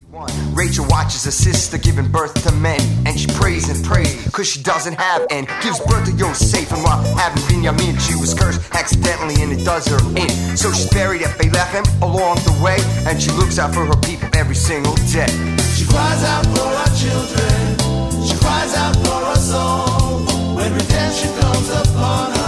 Rachel watches her sister giving birth to men, and she prays and prays cause she doesn't have, and gives birth to Yosef. And while having Binyamin, she was cursed accidentally and it does her in. So she's buried at Bethlehem along the way, and she looks out for her people every single day. She cries out for our children, she cries out for us all, when redemption comes upon her.